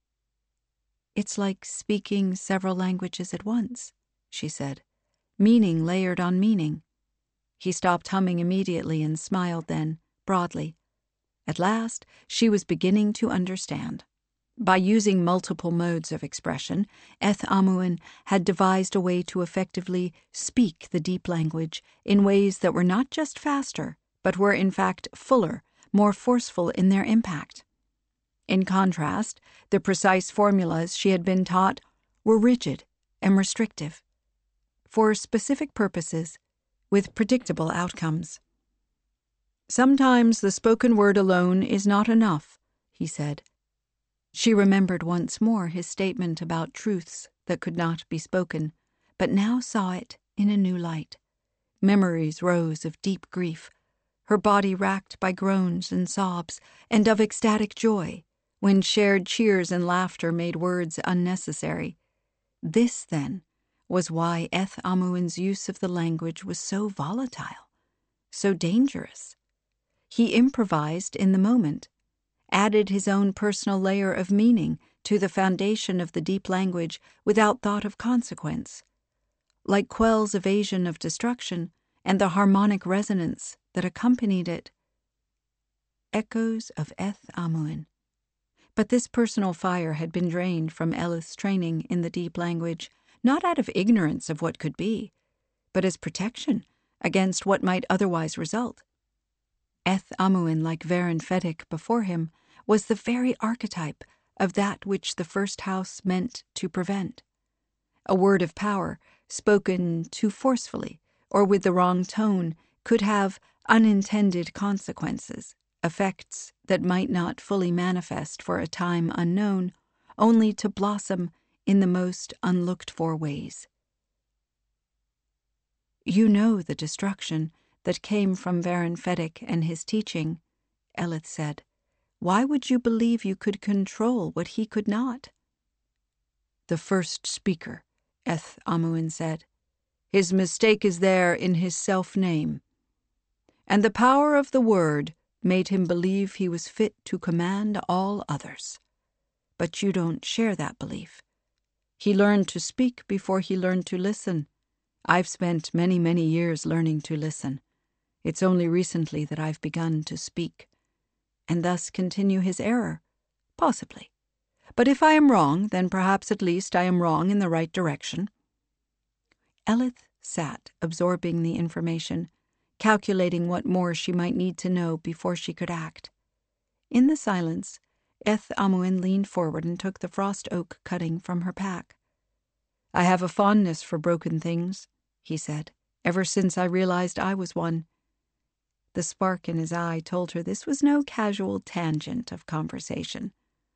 "It's like speaking several languages at once," she said, "meaning layered on meaning." He stopped humming immediately and smiled then, broadly. At last, she was beginning to understand. By using multiple modes of expression, Eth Amuin had devised a way to effectively speak the deep language in ways that were not just faster, but were in fact fuller, more forceful in their impact. In contrast, the precise formulas she had been taught were rigid and restrictive, for specific purposes, with predictable outcomes. "Sometimes the spoken word alone is not enough," he said. She remembered once more his statement about truths that could not be spoken, but now saw it in a new light. Memories rose of deep grief, her body racked by groans and sobs, and of ecstatic joy, when shared cheers and laughter made words unnecessary. This, then, was why Eth Amuin's use of the language was so volatile, so dangerous. He improvised in the moment, added his own personal layer of meaning to the foundation of the deep language without thought of consequence. Like Quell's evasion of destruction and the harmonic resonance that accompanied it, echoes of Eth Amuin. But this personal fire had been drained from Eleth's training in the deep language, not out of ignorance of what could be, but as protection against what might otherwise result. Eth Amuin, like Varen Fedek before him, was the very archetype of that which the first house meant to prevent. A word of power, spoken too forcefully or with the wrong tone, could have unintended consequences, effects that might not fully manifest for a time unknown, only to blossom in the most unlooked-for ways. "You know the destruction that came from Varen Fedek and his teaching," Eleth said. "Why would you believe you could control what he could not?" "The first speaker," Eth Amuin said. "His mistake is there in his self-name. And the power of the word made him believe he was fit to command all others. But you don't share that belief. He learned to speak before he learned to listen. I've spent many, many years learning to listen. It's only recently that I've begun to speak. And thus continue his error? Possibly. But if I am wrong, then perhaps at least I am wrong in the right direction." Eleth sat, absorbing the information, calculating what more she might need to know before she could act. In the silence, Eth Amuin leaned forward and took the frost oak cutting from her pack. "I have a fondness for broken things," he said, "ever since I realized I was one." The spark in his eye told her this was no casual tangent of conversation.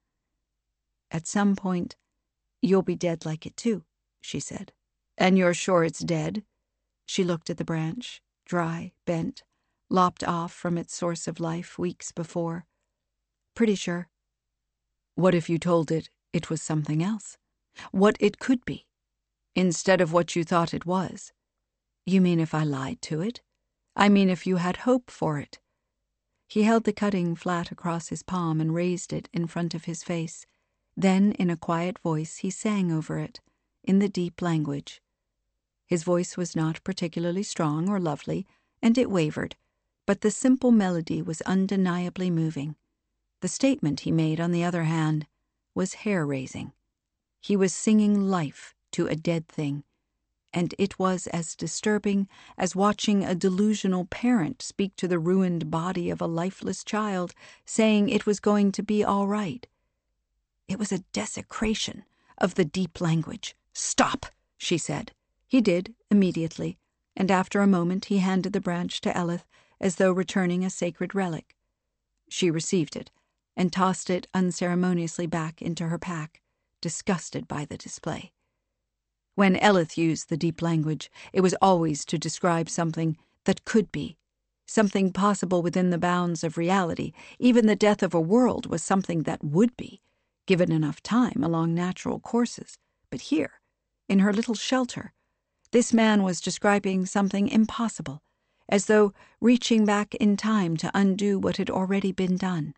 "At some point, you'll be dead like it too," she said. "And you're sure it's dead?" She looked at the branch, dry, bent, lopped off from its source of life weeks before. "Pretty sure." "What if you told it it was something else? What it could be, instead of what you thought it was?" "You mean if I lied to it? I mean if you had hope for it." He held the cutting flat across his palm and raised it in front of his face. Then, in a quiet voice, he sang over it, in the deep language. His voice was not particularly strong or lovely, and it wavered, but the simple melody was undeniably moving. The statement he made, on the other hand, was hair-raising. He was singing life to a dead thing, and it was as disturbing as watching a delusional parent speak to the ruined body of a lifeless child, saying it was going to be all right. It was a desecration of the deep language. "Stop," she said. He did, immediately, and after a moment he handed the branch to Eleth as though returning a sacred relic. She received it and tossed it unceremoniously back into her pack, disgusted by the display. When Eleth used the deep language, it was always to describe something that could be, something possible within the bounds of reality. Even the death of a world was something that would be, given enough time along natural courses. But here, in her little shelter, this man was describing something impossible, as though reaching back in time to undo what had already been done.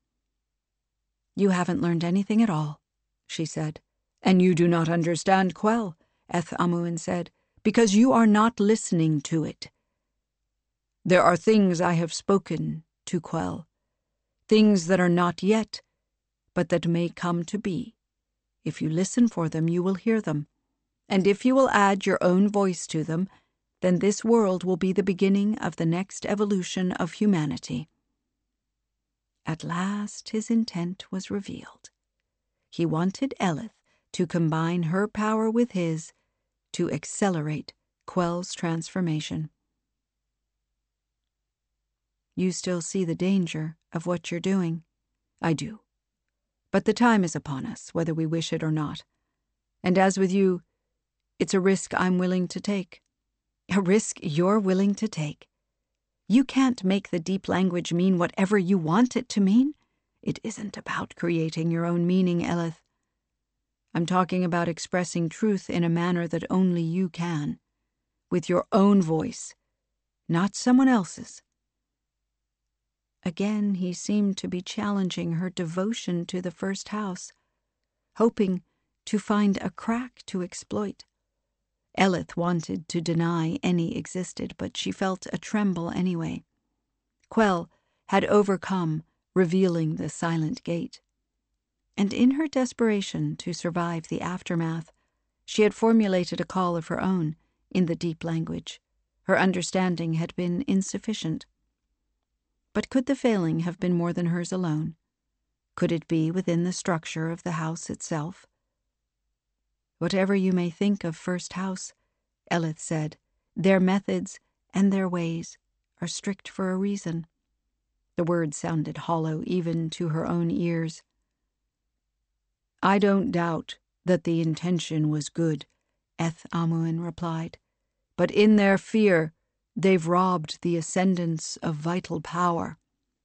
"You haven't learned anything at all," she said. "And you do not understand Quell," Eth Amuin said, "because you are not listening to it. There are things I have spoken to Quell, things that are not yet, but that may come to be. If you listen for them, you will hear them. And if you will add your own voice to them, then this world will be the beginning of the next evolution of humanity." At last his intent was revealed. He wanted Eleth to combine her power with his to accelerate Quell's transformation. "You still see the danger of what you're doing?" "I do. But the time is upon us, whether we wish it or not. And as with you, it's a risk I'm willing to take." "A risk you're willing to take? You can't make the deep language mean whatever you want it to mean. It isn't about creating your own meaning, Eleth. I'm talking about expressing truth in a manner that only you can, with your own voice, not someone else's." Again he seemed to be challenging her devotion to the first house, hoping to find a crack to exploit. Eleth wanted to deny any existed, but she felt a tremble anyway. Quell had overcome revealing the silent gate. And in her desperation to survive the aftermath, she had formulated a call of her own in the deep language. Her understanding had been insufficient. But could the failing have been more than hers alone? Could it be within the structure of the house itself? Whatever you may think of First House, Eleth said, their methods and their ways are strict for a reason. The words sounded hollow even to her own ears. I don't doubt that the intention was good, Eth Amuin replied, but in their fear they've robbed the ascendants of vital power.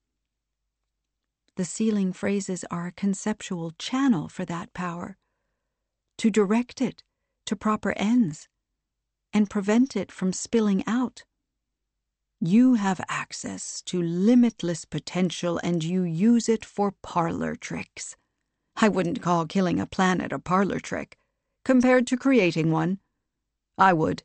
The sealing phrases are a conceptual channel for that power, to direct it to proper ends and prevent it from spilling out. You have access to limitless potential and you use it for parlor tricks. I wouldn't call killing a planet a parlor trick. Compared to creating one, I would.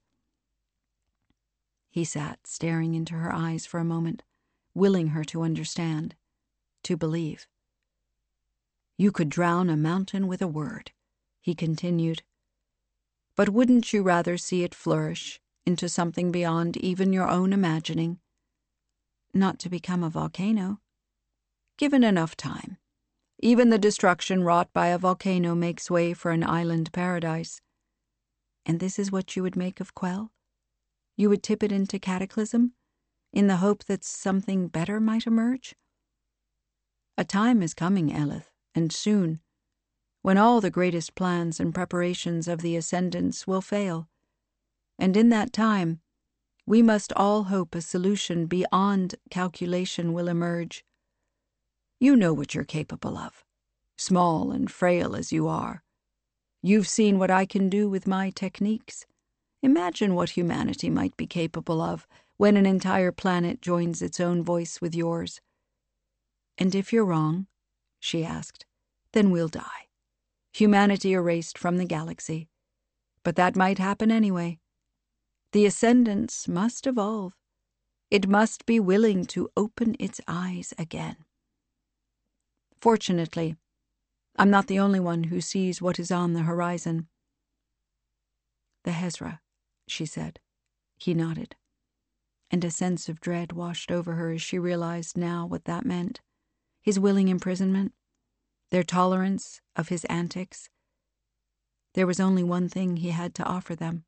He sat staring into her eyes for a moment, willing her to understand, to believe. You could drown a mountain with a word, he continued. But wouldn't you rather see it flourish into something beyond even your own imagining? Not to become a volcano. Given enough time. Even the destruction wrought by a volcano makes way for an island paradise. And this is what you would make of Quell? You would tip it into cataclysm, in the hope that something better might emerge? A time is coming, Eleth, and soon, when all the greatest plans and preparations of the ascendants will fail. And in that time, we must all hope a solution beyond calculation will emerge. You know what you're capable of, small and frail as you are. You've seen what I can do with my techniques. Imagine what humanity might be capable of when an entire planet joins its own voice with yours. And if you're wrong, she asked, then we'll die. Humanity erased from the galaxy. But that might happen anyway. The ascendants must evolve. It must be willing to open its eyes again. Fortunately, I'm not the only one who sees what is on the horizon. The Hezra, she said. He nodded. And a sense of dread washed over her as she realized now what that meant. His willing imprisonment, their tolerance of his antics. There was only one thing he had to offer them.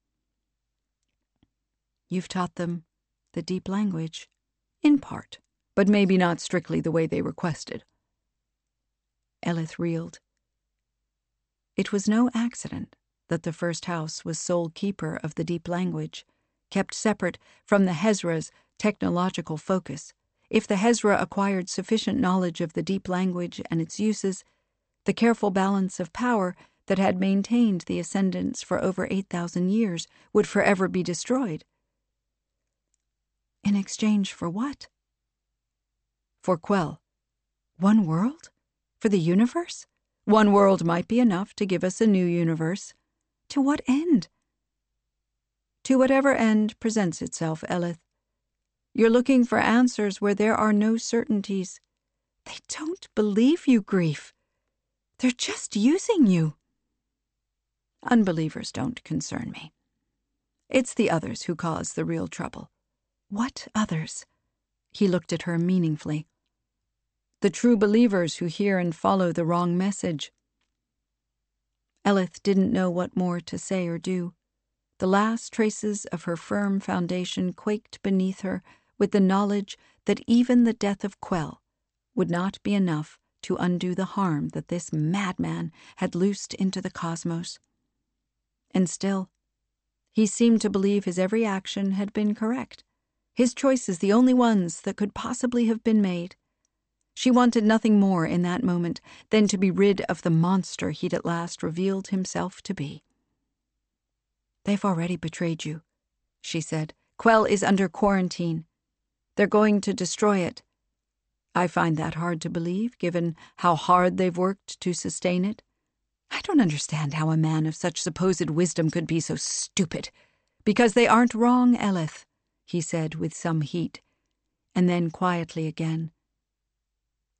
You've taught them the deep language. In part, but maybe not strictly the way they requested. Eleth reeled. It was no accident that the First House was sole keeper of the deep language, kept separate from the Hezra's technological focus. If the Hezra acquired sufficient knowledge of the deep language and its uses, the careful balance of power that had maintained the ascendants for over 8,000 years would forever be destroyed. In exchange for what? For Quell. One world? For the universe? One world might be enough to give us a new universe. To what end? To whatever end presents itself, Eleth. You're looking for answers where there are no certainties. They don't believe you, Grief. They're just using you. Unbelievers don't concern me. It's the others who cause the real trouble. What others? He looked at her meaningfully. The true believers who hear and follow the wrong message. Eleth didn't know what more to say or do. The last traces of her firm foundation quaked beneath her with the knowledge that even the death of Quell would not be enough to undo the harm that this madman had loosed into the cosmos. And still, he seemed to believe his every action had been correct, his choices the only ones that could possibly have been made. She wanted nothing more in that moment than to be rid of the monster he'd at last revealed himself to be. They've already betrayed you, she said. Quell is under quarantine. They're going to destroy it. I find that hard to believe, given how hard they've worked to sustain it. I don't understand how a man of such supposed wisdom could be so stupid. Because they aren't wrong, Eleth, he said with some heat, and then quietly again.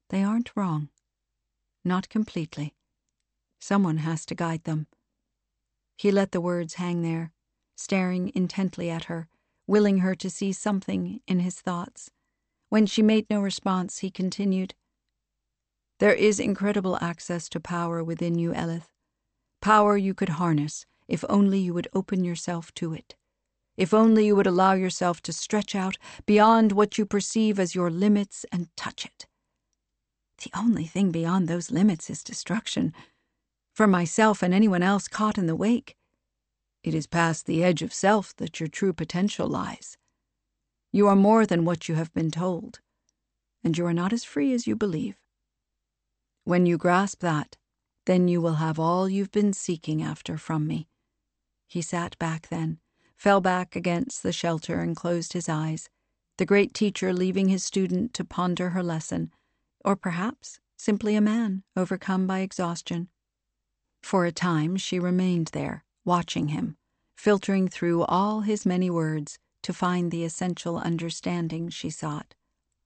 They aren't wrong. Not completely. Someone has to guide them. He let the words hang there, staring intently at her, willing her to see something in his thoughts. When she made no response, he continued, "There is incredible access to power within you, Eleth. Power you could harness if only you would open yourself to it. If only you would allow yourself to stretch out beyond what you perceive as your limits and touch it. The only thing beyond those limits is destruction. For myself and anyone else caught in the wake. It is past the edge of self that your true potential lies. You are more than what you have been told, and you are not as free as you believe. When you grasp that, then you will have all you've been seeking after from me." He sat back then, fell back against the shelter and closed his eyes, the great teacher leaving his student to ponder her lesson, or perhaps simply a man overcome by exhaustion. For a time she remained there, watching him, filtering through all his many words to find the essential understanding she sought.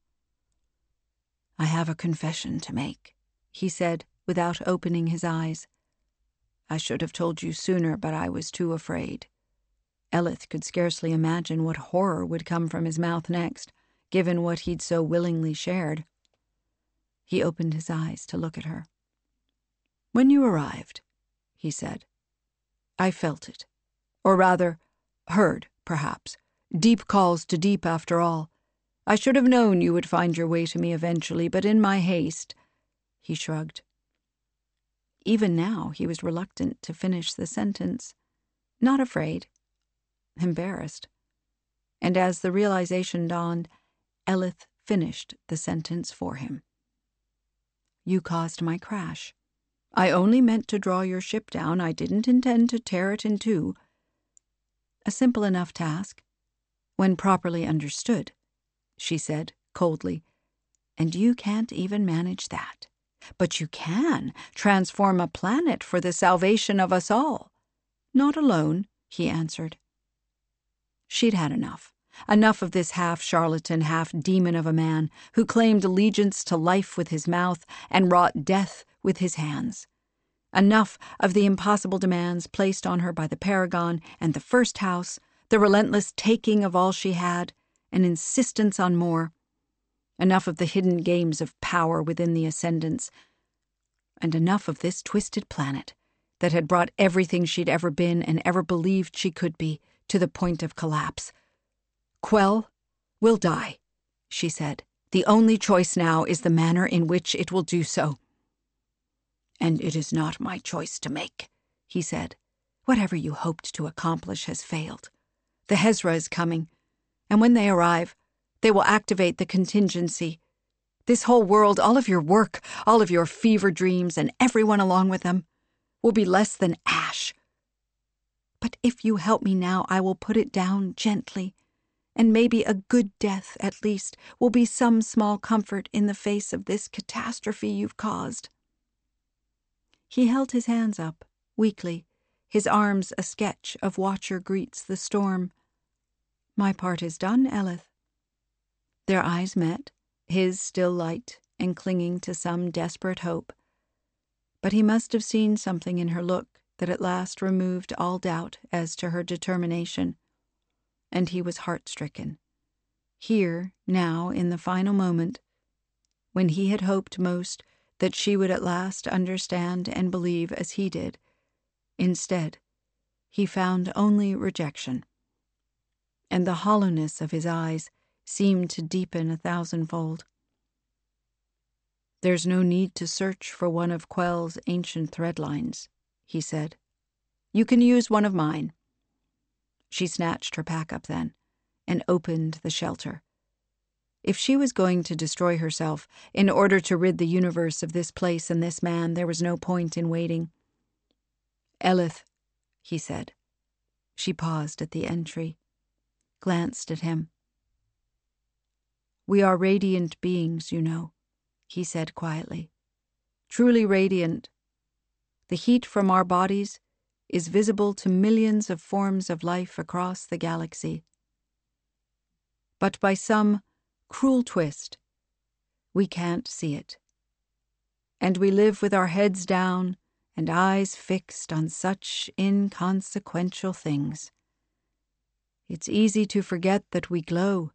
"I have a confession to make," he said, without opening his eyes. "I should have told you sooner, but I was too afraid." Eleth could scarcely imagine what horror would come from his mouth next, given what he'd so willingly shared. He opened his eyes to look at her. "When you arrived," he said, "I felt it. Or rather, heard, perhaps. Deep calls to deep, after all. I should have known you would find your way to me eventually, but in my haste—" He shrugged. Even now he was reluctant to finish the sentence. Not afraid. Embarrassed. And as the realization dawned, Eleth finished the sentence for him. "You caused my crash. I only meant to draw your ship down. I didn't intend to tear it in two. A simple enough task, when properly understood," she said coldly. "And you can't even manage that. But you can transform a planet for the salvation of us all." "Not alone," he answered. She'd had enough. Enough of this half-charlatan, half-demon of a man who claimed allegiance to life with his mouth and wrought death with his hands. Enough of the impossible demands placed on her by the Paragon and the First House, the relentless taking of all she had, an insistence on more. Enough of the hidden games of power within the Ascendants. And enough of this twisted planet that had brought everything she'd ever been and ever believed she could be to the point of collapse. "Quell will die," she said. "The only choice now is the manner in which it will do so." "And it is not my choice to make," he said. "Whatever you hoped to accomplish has failed. The Hezra is coming, and when they arrive, they will activate the contingency. This whole world, all of your work, all of your fever dreams, and everyone along with them, will be less than ash. But if you help me now, I will put it down gently, and maybe a good death, at least, will be some small comfort in the face of this catastrophe you've caused." He held his hands up, weakly, his arms a sketch of Watcher greets the storm. "My part is done, Eleth." Their eyes met, his still light and clinging to some desperate hope. But he must have seen something in her look that at last removed all doubt as to her determination. And he was heart-stricken. Here, now, in the final moment, when he had hoped most that she would at last understand and believe as he did. Instead, he found only rejection. And the hollowness of his eyes seemed to deepen 1,000-fold. "There's no need to search for one of Quell's ancient threadlines," he said. "You can use one of mine." She snatched her pack up then, and opened the shelter. If she was going to destroy herself in order to rid the universe of this place and this man, there was no point in waiting. "Eleth," he said. She paused at the entry, glanced at him. "We are radiant beings, you know," he said quietly. "Truly radiant. The heat from our bodies is visible to millions of forms of life across the galaxy. But by some cruel twist, we can't see it and we live with our heads down and eyes fixed on such inconsequential things. It's easy to forget that we glow."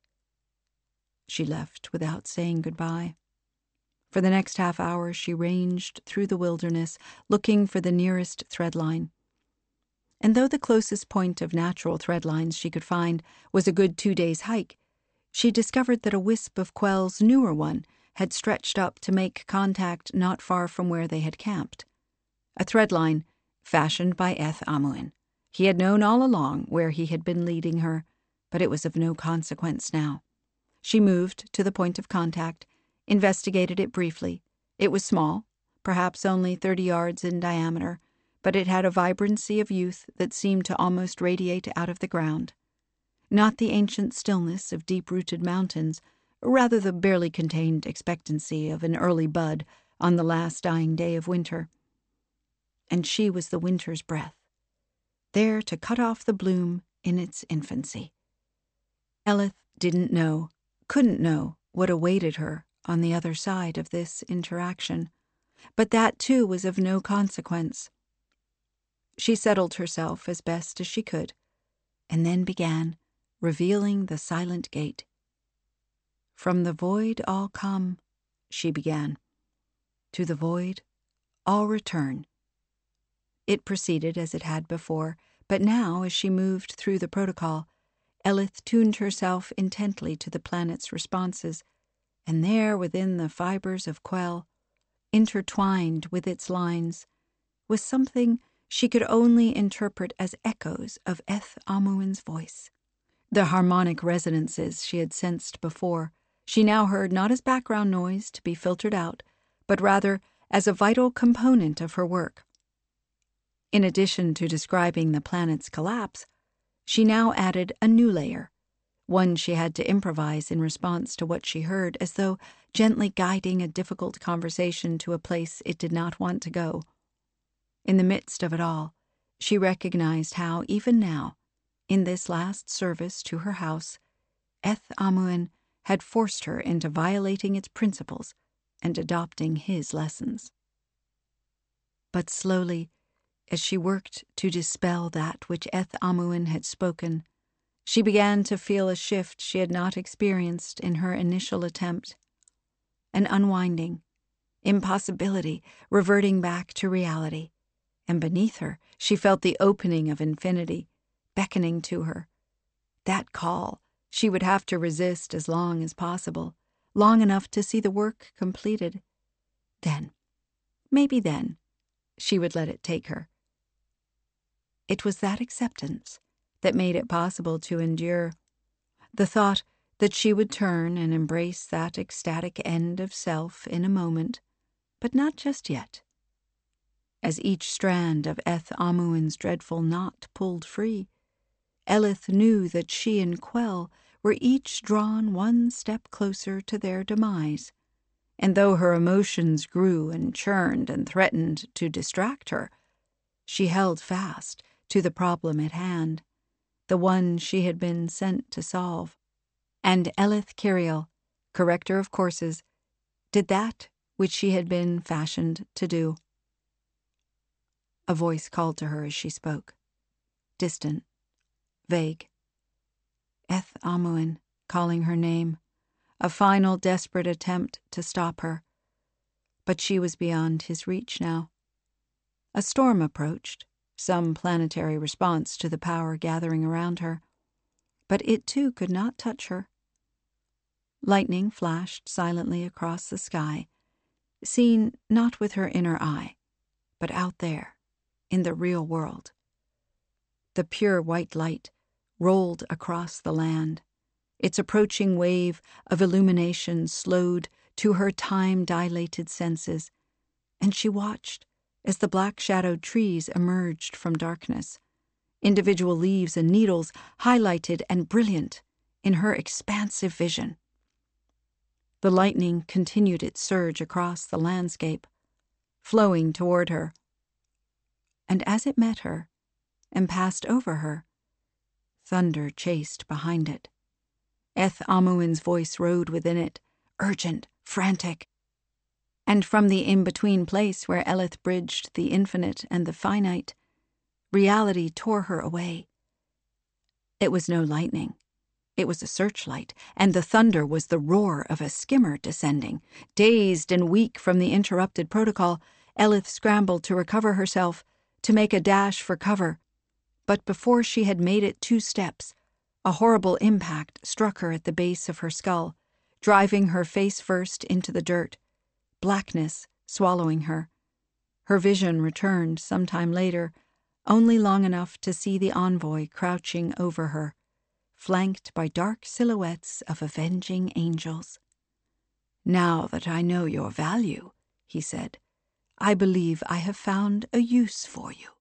She left without saying goodbye. For the next half hour she ranged through the wilderness, looking for the nearest thread line. And though the closest point of natural thread lines she could find was a good 2 days' hike, she discovered that a wisp of Quell's newer one had stretched up to make contact not far from where they had camped. A thread line fashioned by Eth Amuin. He had known all along where he had been leading her, but it was of no consequence now. She moved to the point of contact, investigated it briefly. It was small, perhaps only 30 yards in diameter, but it had a vibrancy of youth that seemed to almost radiate out of the ground. Not the ancient stillness of deep-rooted mountains, rather the barely contained expectancy of an early bud on the last dying day of winter. And she was the winter's breath, there to cut off the bloom in its infancy. Eleth didn't know, couldn't know what awaited her on the other side of this interaction, but that too was of no consequence. She settled herself as best as she could, and then began revealing the silent gate. "From the void all come," she began. "To the void all return." It proceeded as it had before, but now, as she moved through the protocol, Eleth tuned herself intently to the planet's responses, and there within the fibers of Quell, intertwined with its lines, was something she could only interpret as echoes of Eth Amuin's voice. The harmonic resonances she had sensed before, she now heard not as background noise to be filtered out, but rather as a vital component of her work. In addition to describing the planet's collapse, she now added a new layer, one she had to improvise in response to what she heard, as though gently guiding a difficult conversation to a place it did not want to go. In the midst of it all, she recognized how, even now, in this last service to her house, Eth Amuin had forced her into violating its principles and adopting his lessons. But slowly, as she worked to dispel that which Eth Amuin had spoken, she began to feel a shift she had not experienced in her initial attempt. An unwinding, impossibility, reverting back to reality, and beneath her she felt the opening of infinity, beckoning to her. That call she would have to resist as long as possible, long enough to see the work completed. Then, maybe then, she would let it take her. It was that acceptance that made it possible to endure. The thought that she would turn and embrace that ecstatic end of self in a moment, but not just yet. As each strand of Eth Amuin's dreadful knot pulled free, Eleth knew that she and Quell were each drawn one step closer to their demise, and though her emotions grew and churned and threatened to distract her, she held fast to the problem at hand, the one she had been sent to solve. And Eleth Kiriel, corrector of courses, did that which she had been fashioned to do. A voice called to her as she spoke, distant, vague. Eth Amuin calling her name, a final desperate attempt to stop her. But she was beyond his reach now. A storm approached, some planetary response to the power gathering around her, but it too could not touch her. Lightning flashed silently across the sky, seen not with her inner eye, but out there, in the real world. The pure white light rolled across the land, its approaching wave of illumination slowed to her time-dilated senses, and she watched as the black-shadowed trees emerged from darkness, individual leaves and needles highlighted and brilliant in her expansive vision. The lightning continued its surge across the landscape, flowing toward her. And as it met her and passed over her, thunder chased behind it. Eth Amuin's voice rode within it, urgent, frantic. And from the in-between place where Eleth bridged the infinite and the finite, reality tore her away. It was no lightning. It was a searchlight, and the thunder was the roar of a skimmer descending. Dazed and weak from the interrupted protocol, Eleth scrambled to recover herself, to make a dash for cover. But before she had made it 2 steps, a horrible impact struck her at the base of her skull, driving her face first into the dirt, blackness swallowing her. Her vision returned some time later, only long enough to see the envoy crouching over her, flanked by dark silhouettes of avenging angels. "Now that I know your value," he said, "I believe I have found a use for you."